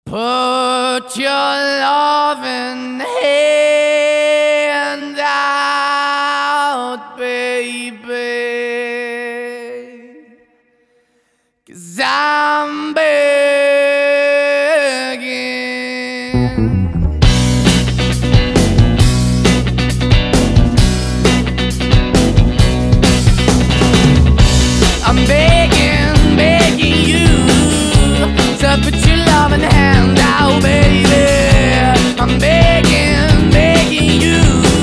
Put your loving hand out, baby, 'cause I'm begging. I'm begging, begging you to put your loving hand out, baby. I'm begging, begging you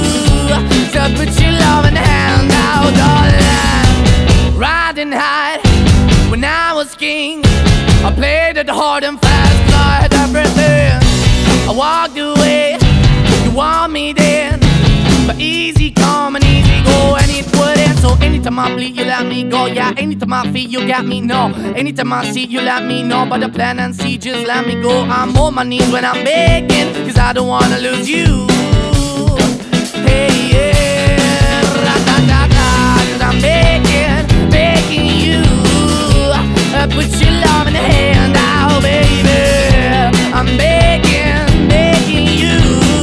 to put your loving hand out, darling. Riding high when I was king, I played it hard and fast, tried everything. I walked away, you want me then, but easy come and easy go, and it wouldn't. So anytime I bleed, you let me go. Yeah, anytime I feel, you got me, no. Anytime I see, you let me know. But the plan and see, just let me go. I'm on my knees when I'm begging, 'cause I don't wanna lose you. Hey, yeah, ra-da-da-da, 'cause I'm begging, begging you, put your love in the hand out, baby. I'm begging, begging you,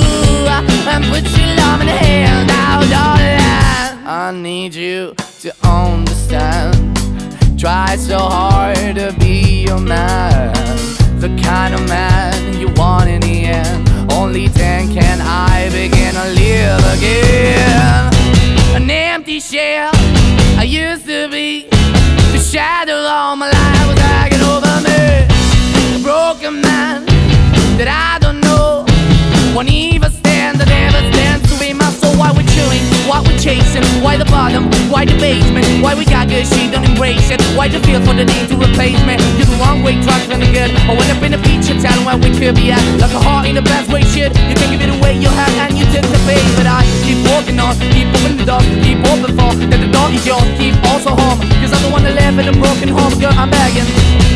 put your love in the hand out, darling. I need you to understand. Try so hard to be your man, the kind of man you want in the end. Only then can I begin to live again. An empty shell I used to be, the shadow all my life was hanging over me. A broken man that I don't know won't even stand, that never stands to be my soul. Why we're chewing, why we're chasing, why the bottom, why the basement, why we got good, she don't embrace it, why the feel for the need to replace me. You're the wrong way, trying to good. I went up in a feature town where we could be at, like a heart in the best way, shit. You can give it away, you have, and you took the bait. But I keep walking on, keep opening the door, keep open for that the door is yours, keep also home, 'cause I don't wanna live in a broken home, girl, I'm begging.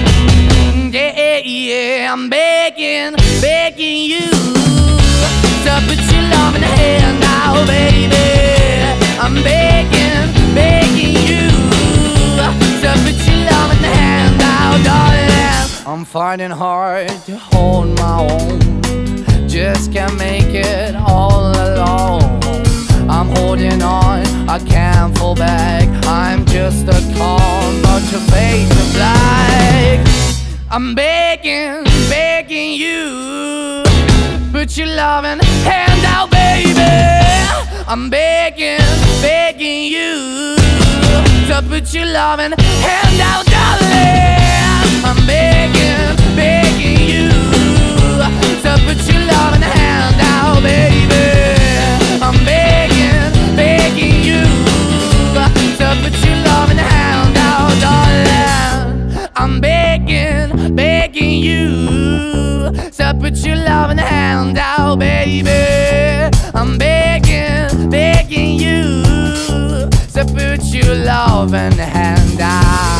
Yeah, yeah, I'm begging, begging you to put your love in the hand now, baby. I'm begging, begging you to put your love in the hand now, darling. I'm finding hard to hold my own, just can't make it all alone. I'm holding on, I can't fall back, I'm just a call, but your face is black. I'm begging, begging you, put your loving hand out, baby. I'm begging, begging you to put your loving hand out, darling. I'm begging, begging you to put your loving hand out, baby. I'm begging, begging you to put your loving hand out, darling. I'm begging, begging you to put your loving hand out, baby. I'm begging, begging you to put your loving hand out.